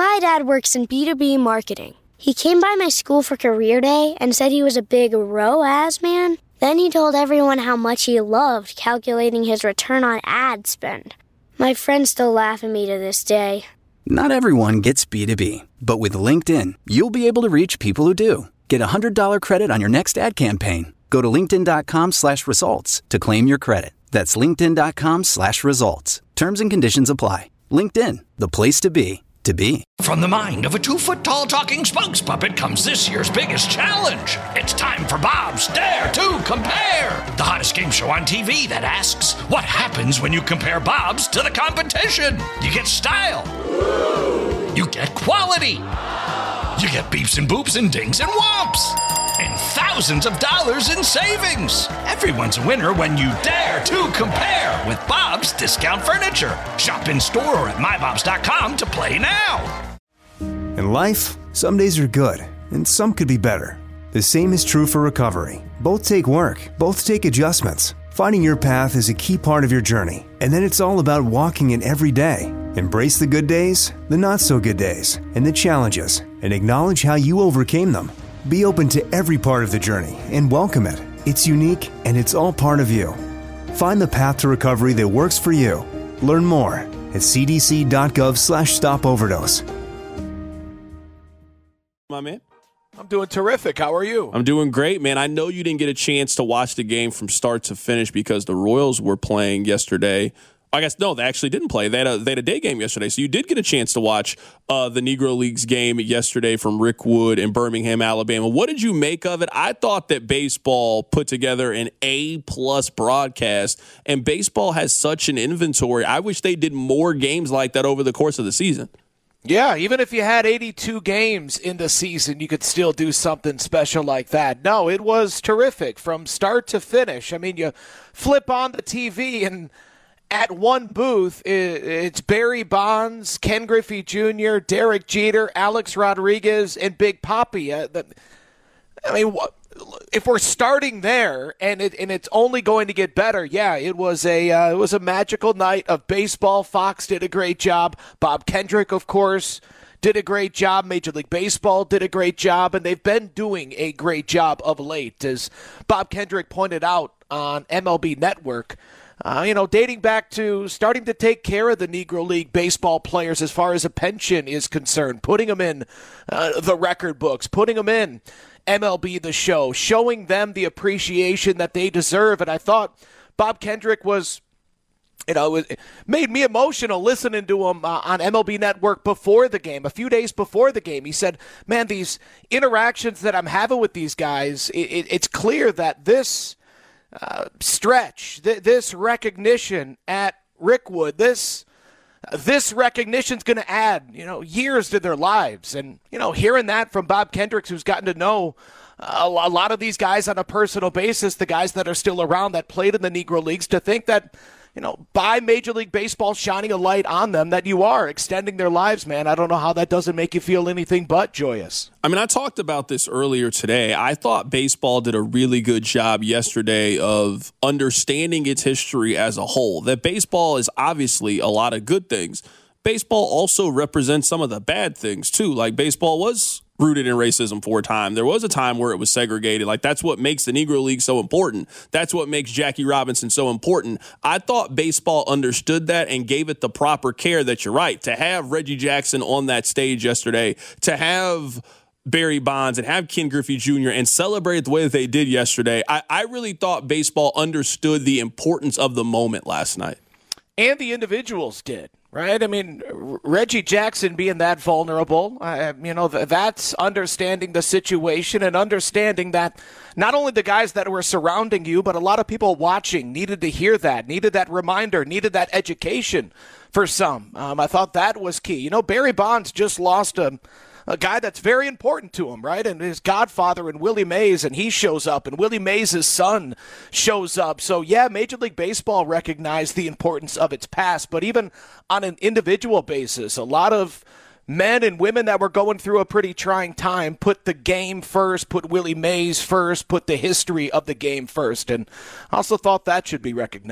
My dad works in B2B marketing. He came by my school for career day and said he was a big ROAS man. Then he told everyone how much he loved calculating his return on ad spend. My friends still laugh at me to this day. Not everyone gets B2B, but with LinkedIn, you'll be able to reach people who do. Get a $100 credit on your next ad campaign. Go to linkedin.com/results to claim your credit. That's linkedin.com/results. Terms and conditions apply. LinkedIn, the place to be. From the mind of a 2-foot-tall talking spokes puppet comes this year's biggest challenge. It's time for Bob's Dare to Compare, the hottest game show on TV that asks, what happens when you compare Bob's to the competition? You get style. You get quality. You get beeps and boops and dings and whomps. And thousands of dollars in savings. Everyone's a winner when you dare to compare with Bob's Discount Furniture. Shop in store or at mybobs.com to play now. In life, some days are good, and some could be better. The same is true for recovery. Both take work, both take adjustments. Finding your path is a key part of your journey, and then it's all about walking it every day. Embrace the good days, the not-so-good days, and the challenges, and acknowledge how you overcame them. Be open to every part of the journey and welcome it. It's unique and it's all part of you. Find the path to recovery that works for you. Learn more at cdc.gov/stopoverdose. My man. I'm doing terrific. How are you? I'm doing great, man. I know you didn't get a chance to watch the game from start to finish because the Royals were playing yesterday. I guess, no, they actually didn't play. They had a day game yesterday, so you did get a chance to watch the Negro Leagues game yesterday from Rick Wood in Birmingham, Alabama. What did you make of it? I thought that baseball put together an A-plus broadcast, and baseball has such an inventory. I wish they did more games like that over the course of the season. Yeah, even if you had 82 games in the season, you could still do something special like that. No, it was terrific from start to finish. I mean, you flip on the TV and at one booth, it's Barry Bonds, Ken Griffey Jr., Derek Jeter, Alex Rodriguez, and Big Papi. I mean, if we're starting there and it's only going to get better, yeah, it was a magical night of baseball. Fox did a great job. Bob Kendrick, of course, did a great job. Major League Baseball did a great job, and they've been doing a great job of late, as Bob Kendrick pointed out on MLB Network. Dating back to starting to take care of the Negro League baseball players as far as a pension is concerned, putting them in the record books, putting them in MLB The Show, showing them the appreciation that they deserve. And I thought Bob Kendrick was, it made me emotional listening to him on MLB Network before the game, a few days before the game. He said, man, these interactions that I'm having with these guys, it's clear that this stretch, this recognition at Rickwood, this recognition's going to add, years to their lives. And, hearing that from Bob Kendricks, who's gotten to know a lot of these guys on a personal basis, the guys that are still around that played in the Negro Leagues, to think that, by Major League Baseball shining a light on them, that you are extending their lives, man. I don't know how that doesn't make you feel anything but joyous. I mean, I talked about this earlier today. I thought baseball did a really good job yesterday of understanding its history as a whole. That baseball is obviously a lot of good things. Baseball also represents some of the bad things, too. Like, baseball was rooted in racism for a time. There was a time where it was segregated. Like, that's what makes the Negro League so important. That's what makes Jackie Robinson so important. I thought baseball understood that and gave it the proper care. That you're right. To have Reggie Jackson on that stage yesterday, to have Barry Bonds and have Ken Griffey Jr. and celebrate it the way that they did yesterday, I really thought baseball understood the importance of the moment last night. And the individuals did. Right? I mean, Reggie Jackson being that vulnerable, that's understanding the situation and understanding that not only the guys that were surrounding you, but a lot of people watching needed to hear that, needed that reminder, needed that education for some. I thought that was key. Barry Bonds just lost a guy that's very important to him, right? And his godfather and Willie Mays, and he shows up, and Willie Mays' son shows up. So, yeah, Major League Baseball recognized the importance of its past, but even on an individual basis, a lot of men and women that were going through a pretty trying time put the game first, put Willie Mays first, put the history of the game first, and I also thought that should be recognized.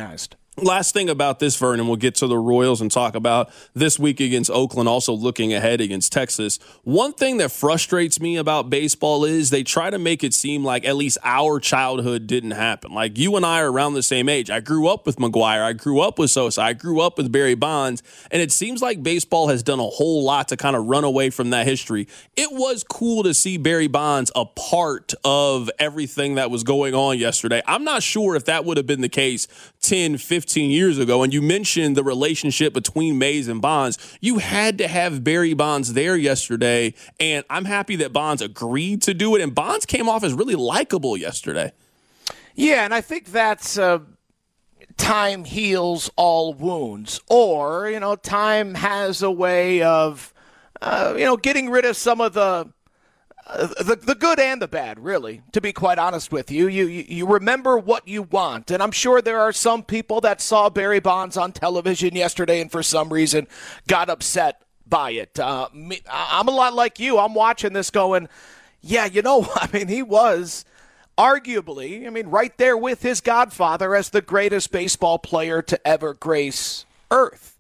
Last thing about this, Vernon, we'll get to the Royals and talk about this week against Oakland, also looking ahead against Texas. One thing that frustrates me about baseball is they try to make it seem like at least our childhood didn't happen. Like, you and I are around the same age. I grew up with McGwire. I grew up with Sosa. I grew up with Barry Bonds. And it seems like baseball has done a whole lot to kind of run away from that history. It was cool to see Barry Bonds a part of everything that was going on yesterday. I'm not sure if that would have been the case 10, 15 years ago. And you mentioned the relationship between Mays and Bonds. You had to have Barry Bonds there yesterday, and I'm happy that Bonds agreed to do it, and Bonds came off as really likable yesterday. Yeah, and I think that's time heals all wounds, or, time has a way of, getting rid of some of the good and the bad, really, to be quite honest with you. You remember what you want, and I'm sure there are some people that saw Barry Bonds on television yesterday and for some reason got upset by it. I'm a lot like you. I'm watching this going, yeah, he was arguably, right there with his godfather as the greatest baseball player to ever grace Earth.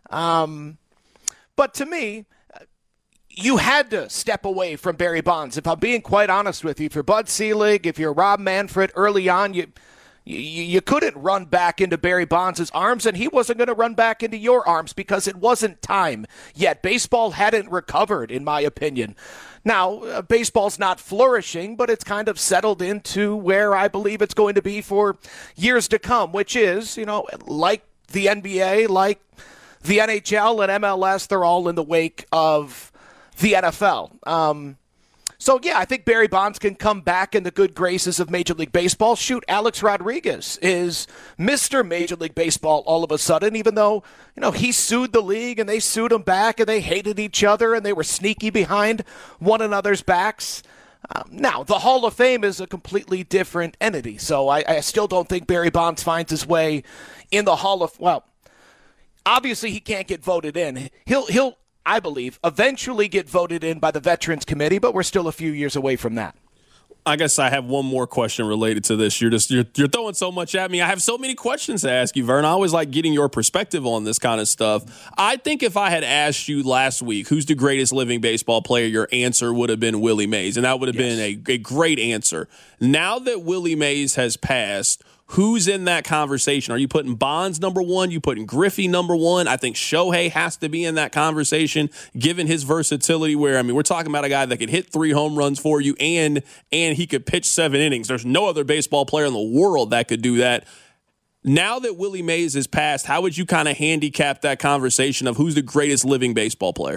But to me, you had to step away from Barry Bonds. If I'm being quite honest with you, if you're Bud Selig, if you're Rob Manfred, early on, you couldn't run back into Barry Bonds' arms, and he wasn't going to run back into your arms because it wasn't time yet. Baseball hadn't recovered, in my opinion. Now, baseball's not flourishing, but it's kind of settled into where I believe it's going to be for years to come, which is, like the NBA, like the NHL and MLS, they're all in the wake of the NFL. So, yeah, I think Barry Bonds can come back in the good graces of Major League Baseball. Shoot, Alex Rodriguez is Mr. Major League Baseball all of a sudden, even though, he sued the league and they sued him back and they hated each other and they were sneaky behind one another's backs. Now, the Hall of Fame is a completely different entity, so I still don't think Barry Bonds finds his way in the Hall of, well, obviously he can't get voted in. He'll I believe, eventually get voted in by the Veterans Committee, but we're still a few years away from that. I guess I have one more question related to this. You're throwing so much at me. I have so many questions to ask you, Vern. I always like getting your perspective on this kind of stuff. I think if I had asked you last week, who's the greatest living baseball player, your answer would have been Willie Mays, and that would have been a great answer. Now that Willie Mays has passed, who's in that conversation? Are you putting Bonds number one? You putting Griffey number one? I think Shohei has to be in that conversation, given his versatility where, we're talking about a guy that could hit 3 home runs for you and he could pitch 7 innings. There's no other baseball player in the world that could do that. Now that Willie Mays is passed, how would you kind of handicap that conversation of who's the greatest living baseball player?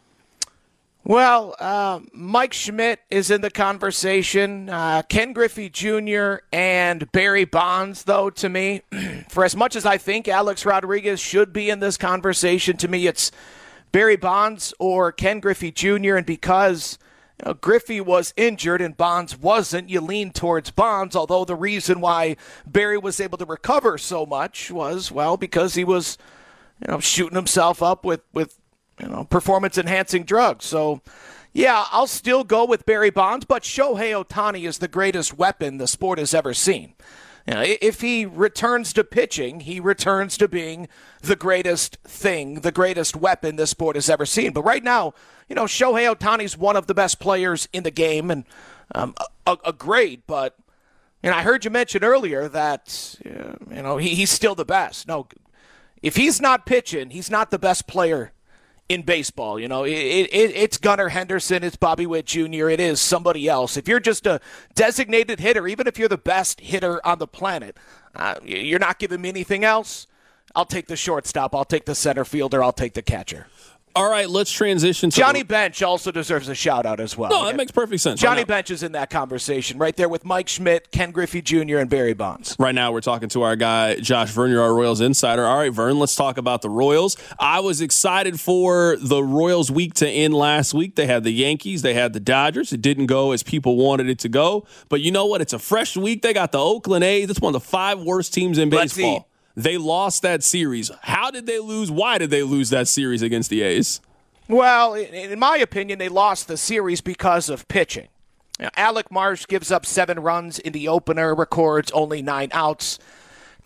Well, Mike Schmidt is in the conversation. Ken Griffey Jr. and Barry Bonds, though, to me, for as much as I think Alex Rodriguez should be in this conversation, to me it's Barry Bonds or Ken Griffey Jr. And because Griffey was injured and Bonds wasn't, you lean towards Bonds, although the reason why Barry was able to recover so much was, well, because he was shooting himself up with performance-enhancing drugs. So, yeah, I'll still go with Barry Bonds, but Shohei Ohtani is the greatest weapon the sport has ever seen. If he returns to pitching, he returns to being the greatest thing, the greatest weapon this sport has ever seen. But right now, Shohei Ohtani's one of the best players in the game, and agreed, but I heard you mention earlier that, he's still the best. No, if he's not pitching, he's not the best player in baseball. It's Gunnar Henderson, it's Bobby Witt Jr., it is somebody else. If you're just a designated hitter, even if you're the best hitter on the planet, you're not giving me anything else, I'll take the shortstop, I'll take the center fielder, I'll take the catcher. All right, let's transition to Johnny Bench also deserves a shout-out as well. No, that makes perfect sense. Johnny Bench is in that conversation right there with Mike Schmidt, Ken Griffey Jr., and Barry Bonds. Right now we're talking to our guy, Josh Vernier, our Royals insider. All right, Vern, let's talk about the Royals. I was excited for the Royals week to end last week. They had the Yankees. They had the Dodgers. It didn't go as people wanted it to go. But you know what? It's a fresh week. They got the Oakland A's. It's one of the 5 worst teams in baseball. They lost that series. How did they lose? Why did they lose that series against the A's? Well, in my opinion, they lost the series because of pitching. Alec Marsh gives up 7 runs in the opener, records only 9 outs.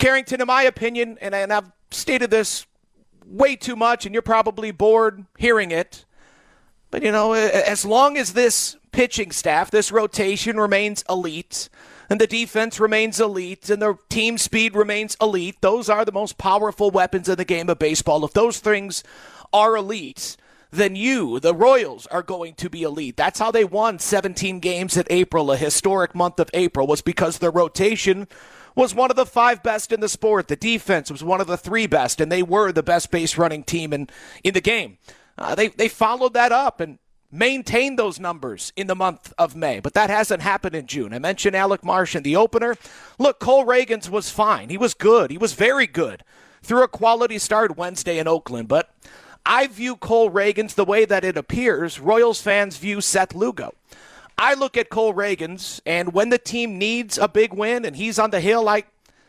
Carrington, in my opinion, and I've stated this way too much, and you're probably bored hearing it, but, as long as this pitching staff, this rotation remains elite, and the defense remains elite, and the team speed remains elite, those are the most powerful weapons in the game of baseball. If those things are elite, then the Royals, are going to be elite. That's how they won 17 games in April, a historic month of April, was because the rotation was one of the 5 best in the sport. The defense was one of the 3 best, and they were the best base running team in the game. They followed that up and maintained those numbers in the month of May, but that hasn't happened in June. I mentioned Alec Marsh in the opener. Look, Cole Reagans was fine. He was good. He was very good through a quality start Wednesday in Oakland, but I view Cole Reagans the way that it appears Royals fans view Seth Lugo. I look at Cole Reagans, and when the team needs a big win and he's on the hill, I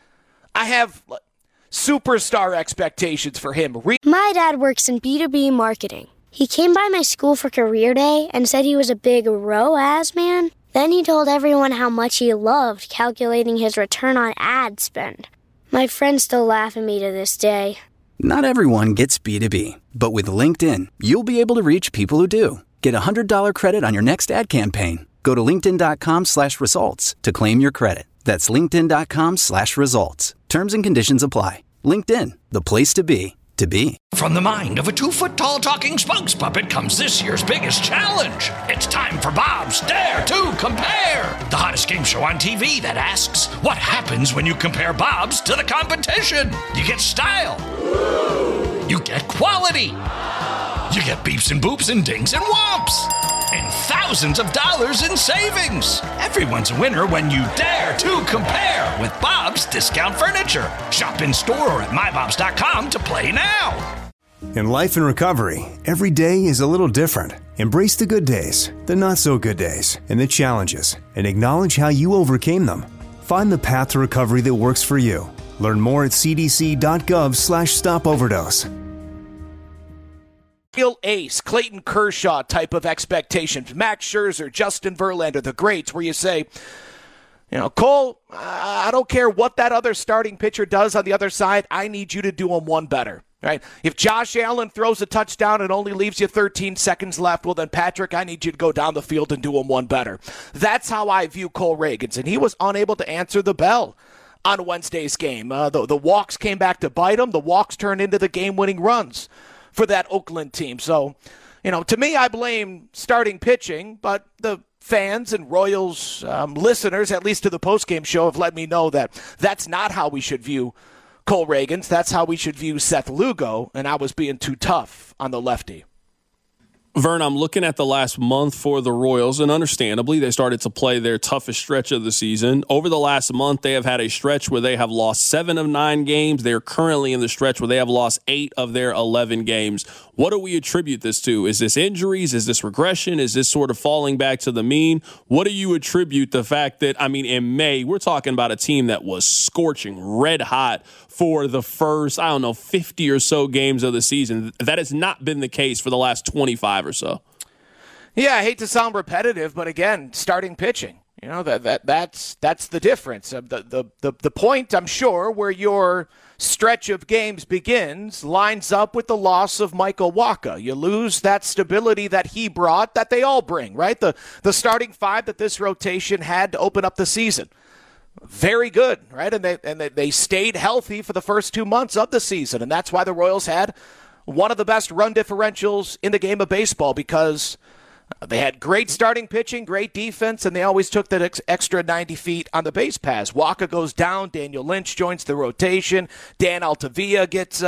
have superstar expectations for him. My dad works in B2B marketing. He came by my school for career day and said he was a big ROAS man. Then he told everyone how much he loved calculating his return on ad spend. My friends still laugh at me to this day. Not everyone gets B2B, but with LinkedIn, you'll be able to reach people who do. Get a $100 credit on your next ad campaign. Go to linkedin.com/results to claim your credit. That's linkedin.com/results. Terms and conditions apply. LinkedIn, the place to be, to be. From the mind of a 2-foot-tall talking spokes puppet comes this year's biggest challenge. It's time for Bob's Dare to Compare, the hottest game show on TV that asks, what happens when you compare Bob's to the competition? You get style. You get quality. You get beeps and boops and dings and whomps. And thousands of dollars in savings. Everyone's a winner when you dare to compare with Bob's Discount Furniture. Shop in store or at mybobs.com to play now. In life and recovery, every day is a little different. Embrace the good days, the not so good days, and the challenges, and acknowledge how you overcame them. Find the path to recovery that works for you. Learn more at cdc.gov/stopoverdose. Real ace, Clayton Kershaw type of expectations. Max Scherzer, Justin Verlander, the greats, where you say, Cole, I don't care what that other starting pitcher does on the other side. I need you to do him one better. Right? If Josh Allen throws a touchdown and only leaves you 13 seconds left, well then, Patrick, I need you to go down the field and do him one better. That's how I view Cole Reagans, and he was unable to answer the bell on Wednesday's game. The walks came back to bite him. The walks turned into the game-winning runs for that Oakland team. So, to me, I blame starting pitching, but the fans and Royals listeners, at least to the postgame show, have let me know that that's not how we should view Cole Reagans. That's how we should view Seth Lugo, and I was being too tough on the lefty. Vern, I'm looking at the last month for the Royals, and understandably, they started to play their toughest stretch of the season. Over the last month, they have had a stretch where they have lost 7 of 9 games. They're currently in the stretch where they have lost 8 of their 11 games. What do we attribute this to? Is this injuries? Is this regression? Is this sort of falling back to the mean? What do you attribute the fact that, in May, we're talking about a team that was scorching red hot for the first, 50 or so games of the season. That has not been the case for the last 25 or so. Yeah, I hate to sound repetitive, but again, starting pitching. That's the difference. The point, I'm sure, where your stretch of games begins lines up with the loss of Michael Wacha. You lose that stability that he brought, that they all bring, right? The starting 5 that this rotation had to open up the season. Very good, right? And they stayed healthy for the first 2 months of the season, and that's why the Royals had one of the best run differentials in the game of baseball, because they had great starting pitching, great defense, and they always took that extra 90 feet on the base pass. Wacha goes down. Daniel Lynch joins the rotation. Dan Altavilla gets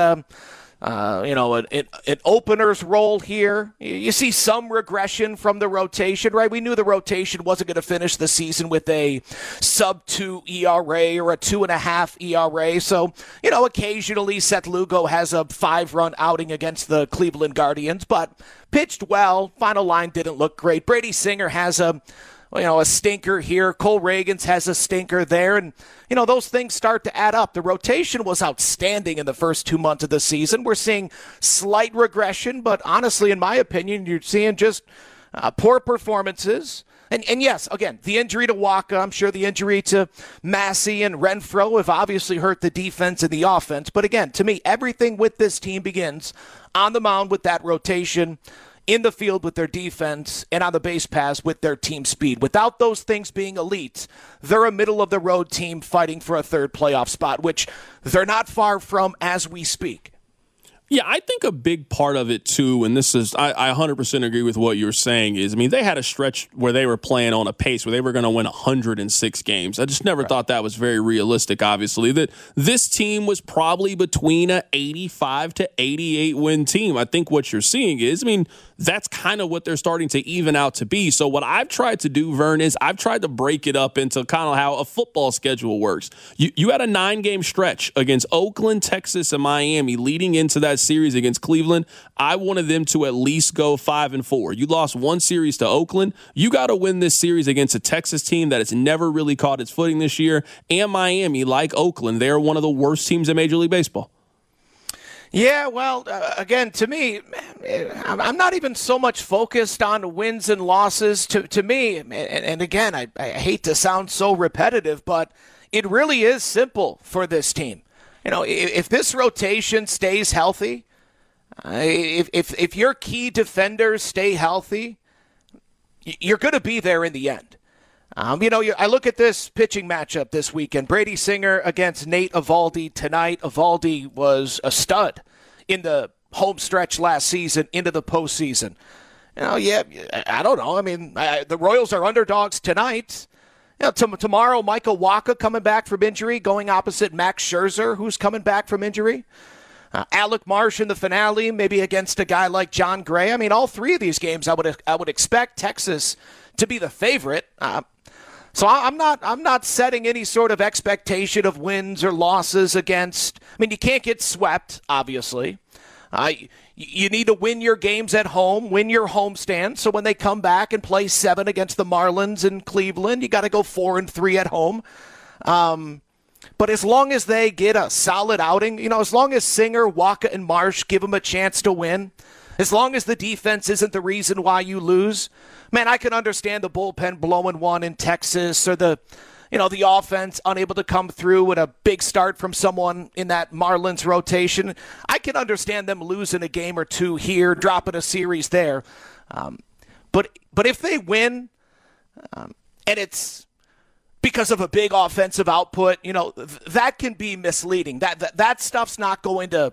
an opener's role here. You see some regression from the rotation, right? We knew the rotation wasn't going to finish the season with a sub-2 ERA or a 2.5 ERA. So, occasionally Seth Lugo has a 5-run outing against the Cleveland Guardians, but pitched well. Final line didn't look great. Brady Singer has a stinker here. Cole Reagans has a stinker there. And, those things start to add up. The rotation was outstanding in the first 2 months of the season. We're seeing slight regression, but honestly, in my opinion, you're seeing just poor performances. And yes, again, the injury to Waka, I'm sure the injury to Massey and Renfroe have obviously hurt the defense and the offense. But again, to me, everything with this team begins on the mound with that rotation, in the field with their defense, and on the base paths with their team speed. Without those things being elite, they're a middle-of-the-road team fighting for a third playoff spot, which they're not far from as we speak. Yeah, I think a big part of it, too, and this is, I 100% agree with what you're saying, is, I mean, they had a stretch where they were playing on a pace where they were going to win 106 games. I just never thought that was very realistic, obviously. That this team was probably between a 85 to 88 win team. I think what you're seeing is, I mean, that's kind of what they're starting to even out to be. So what I've tried to do, Vern, is I've tried to break it up into kind of how a football schedule works. You had a 9-game stretch against Oakland, Texas, and Miami leading into that series against Cleveland. I wanted them to at least go 5-4. You lost one series to Oakland. You got to win this series against a Texas team that has never really caught its footing this year. And Miami, like Oakland, they're one of the worst teams in Major League Baseball. Yeah, well, again, to me, I'm not even so much focused on wins and losses. To me, and again, I hate to sound so repetitive, but it really is simple for this team. You know, if this rotation stays healthy, if your key defenders stay healthy, you're going to be there in the end. I look at this pitching matchup this weekend. Brady Singer against Nate Eovaldi tonight. Eovaldi was a stud in the home stretch last season into the postseason. I don't know. I mean, the Royals are underdogs tonight. Tomorrow, Michael Wacha coming back from injury, going opposite Max Scherzer, who's coming back from injury. Alec Marsh in the finale, maybe against a guy like John Gray. I mean, all three of these games, I would expect Texas to be the favorite. So I'm not setting any sort of expectation of wins or losses against. I mean, you can't get swept, obviously. You need to win your games at home, win your homestand. So when they come back and play 7 against the Marlins in Cleveland, you got to go 4-3 at home. But as long as they get a solid outing, as long as Singer, Wacha, and Marsh give them a chance to win, as long as the defense isn't the reason why you lose, man, I can understand the bullpen blowing one in Texas or the offense unable to come through with a big start from someone in that Marlins rotation. I can understand them losing a game or two here, dropping a series there. But if they win, and it's because of a big offensive output, that can be misleading. That stuff's not going to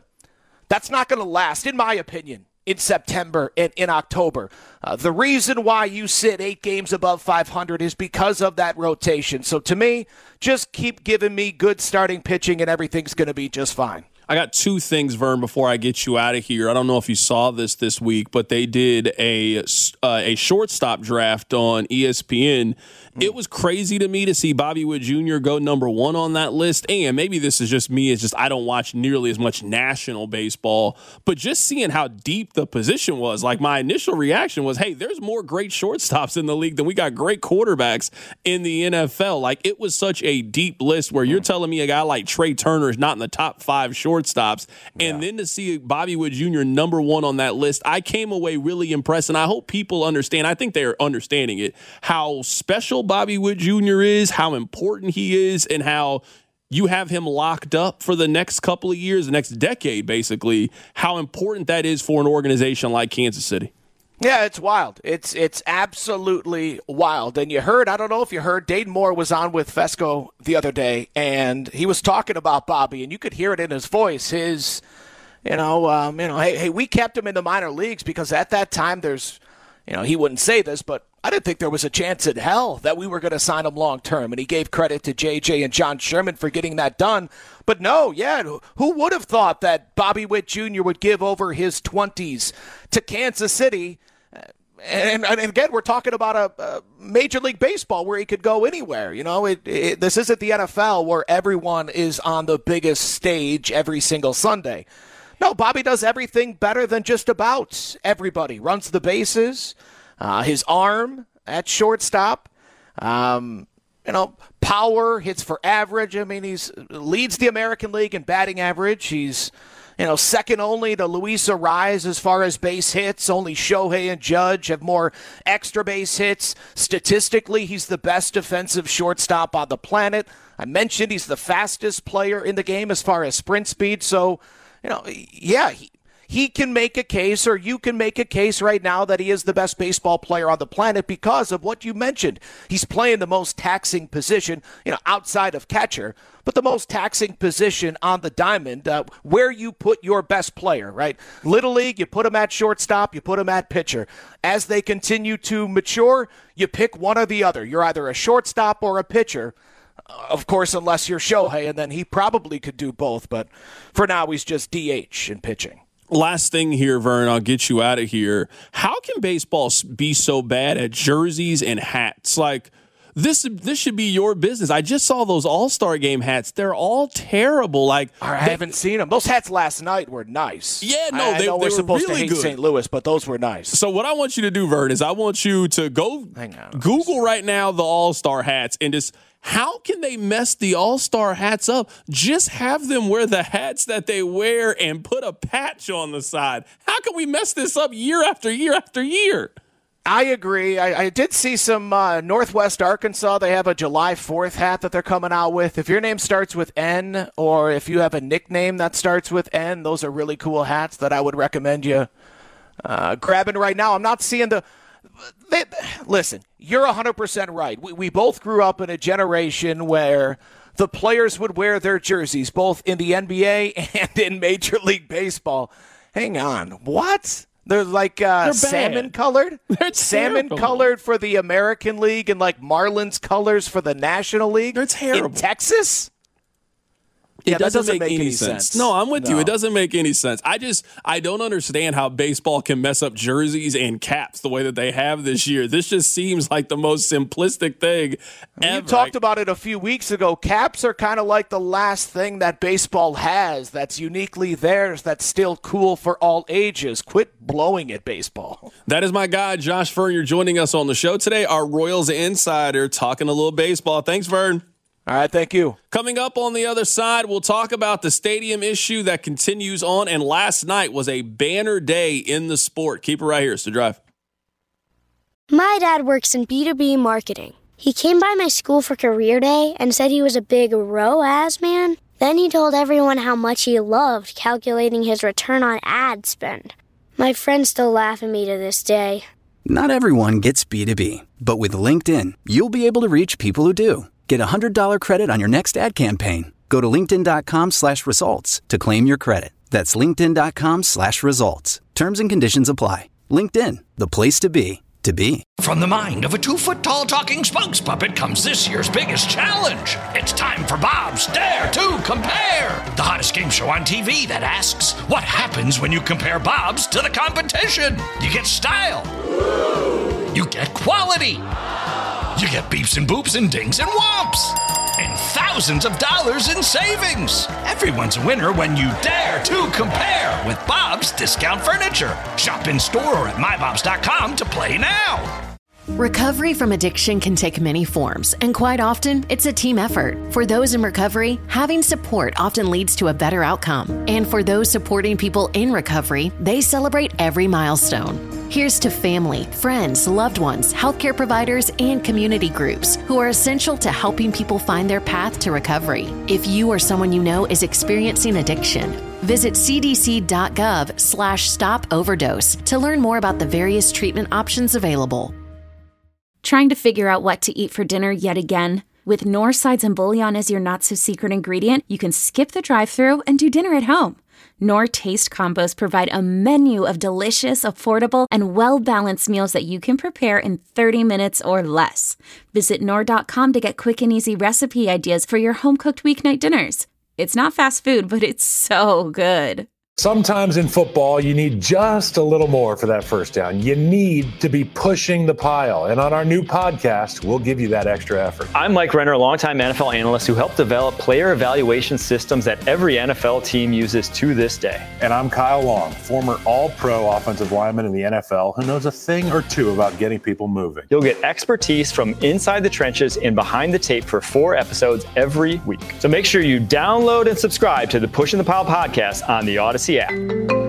last, in my opinion, in September and in October. The reason why you sit 8 games above 500 is because of that rotation. So to me, just keep giving me good starting pitching and everything's going to be just fine. I got 2 things, Vern, before I get you out of here. I don't know if you saw this week, but they did a shortstop draft on ESPN. It was crazy to me to see Bobby Witt Jr. go number 1 on that list. And maybe this is just me. It's just I don't watch nearly as much national baseball. But just seeing how deep the position was, like my initial reaction was, hey, there's more great shortstops in the league than we got great quarterbacks in the NFL. Like, it was such a deep list where you're telling me a guy like Trey Turner is not in the top 5 shortstops. And then to see Bobby Witt Jr. number 1 on that list, I came away really impressed. And I hope people understand, I think they're understanding it, how special Bobby Witt Jr. is, how important he is, and how you have him locked up for the next couple of years, the next decade, basically, how important that is for an organization like Kansas City. Yeah, it's wild. It's absolutely wild. And I don't know if you heard, Dayton Moore was on with Fesco the other day, and he was talking about Bobby, and you could hear it in his voice. His, hey, we kept him in the minor leagues because at that time there's, he wouldn't say this, but I didn't think there was a chance in hell that we were going to sign him long term. And he gave credit to JJ and John Sherman for getting that done. But no, who would have thought that Bobby Witt Jr. would give over his 20s to Kansas City? And again, we're talking about a Major League Baseball where he could go anywhere. This isn't the NFL where everyone is on the biggest stage every single Sunday. No, Bobby does everything better than just about everybody. Runs the bases, his arm at shortstop, power, hits for average. I mean, leads the American League in batting average. He's second only to Luis Arraez as far as base hits. Only Shohei and Judge have more extra base hits. Statistically, he's the best defensive shortstop on the planet. I mentioned he's the fastest player in the game as far as sprint speed. So, he can make a case, or you can make a case right now that he is the best baseball player on the planet because of what you mentioned. He's playing the most taxing position, outside of catcher, but the most taxing position on the diamond, where you put your best player, right? Little League, you put him at shortstop, you put him at pitcher. As they continue to mature, you pick one or the other. You're either a shortstop or a pitcher. Of course, unless you're Shohei, and then he probably could do both, but for now he's just DH in pitching. Last thing here, Vern, I'll get you out of here. How can baseball be so bad at jerseys and hats? Like, this should be your business. I just saw those All-Star Game hats. They're all terrible. I haven't seen them. Those hats last night were nice. Yeah, no, I know we're supposed really to hate good. St. Louis, but those were nice. So what I want you to do, Vern, is I want you to go Google right now the All-Star hats and just – how can they mess the All-Star hats up? Just have them wear the hats that they wear and put a patch on the side. How can we mess this up year after year after year? I agree. I did see some Northwest Arkansas. They have a July 4th hat that they're coming out with. If your name starts with N, or if you have a nickname that starts with N, those are really cool hats that I would recommend you grabbing right now. I'm not seeing the... Listen, you're 100% right. We both grew up in a generation where the players would wear their jerseys, both in the NBA and in Major League Baseball. Hang on. What? They're like salmon-colored? They're salmon-colored for the American League and like Marlins colors for the National League? They're terrible. In Texas? It doesn't make any sense. No, I'm with you. It doesn't make any sense. I don't understand how baseball can mess up jerseys and caps the way that they have this year. This just seems like the most simplistic thing ever. You talked about it a few weeks ago. Caps are kind of like the last thing that baseball has that's uniquely theirs, that's still cool for all ages. Quit blowing it, baseball. That is my guy, Josh Vern. You're joining us on the show today, our Royals insider, talking a little baseball. Thanks, Vern. All right, thank you. Coming up on the other side, we'll talk about the stadium issue that continues on, and last night was a banner day in the sport. Keep it right here. It's The Drive. My dad works in B2B marketing. He came by my school for career day and said he was a big ROAS man. Then he told everyone how much he loved calculating his return on ad spend. My friends still laugh at me to this day. Not everyone gets B2B, but with LinkedIn, you'll be able to reach people who do. Get a $100 credit on your next ad campaign. Go to linkedin.com/results to claim your credit. That's linkedin.com/results. Terms and conditions apply. LinkedIn, the place to be, to be. From the mind of a 2-foot-tall talking spokes puppet comes this year's biggest challenge. It's time for Bob's Dare to Compare, the hottest game show on TV that asks, what happens when you compare Bob's to the competition? You get style. You get quality. You get beeps and boops and dings and whomps. And thousands of dollars in savings. Everyone's a winner when you dare to compare with Bob's Discount Furniture. Shop in store or at mybobs.com to play now. Recovery from addiction can take many forms, and quite often, it's a team effort. For those in recovery, having support often leads to a better outcome. And for those supporting people in recovery, they celebrate every milestone. Here's to family, friends, loved ones, healthcare providers, and community groups who are essential to helping people find their path to recovery. If you or someone you know is experiencing addiction, visit cdc.gov/stop overdose to learn more about the various treatment options available. Trying to figure out what to eat for dinner yet again? With Knorr sides and bouillon as your not-so-secret ingredient, you can skip the drive-thru and do dinner at home. Knorr Taste Combos provide a menu of delicious, affordable, and well-balanced meals that you can prepare in 30 minutes or less. Visit Knorr.com to get quick and easy recipe ideas for your home-cooked weeknight dinners. It's not fast food, but it's so good. Sometimes in football, you need just a little more for that first down. You need to be pushing the pile. And on our new podcast, we'll give you that extra effort. I'm Mike Renner, a longtime NFL analyst who helped develop player evaluation systems that every NFL team uses to this day. And I'm Kyle Long, former all-pro offensive lineman in the NFL who knows a thing or two about getting people moving. You'll get expertise from inside the trenches and behind the tape for 4 episodes every week. So make sure you download and subscribe to the Pushing the Pile podcast on the Odyssey Odyssey app.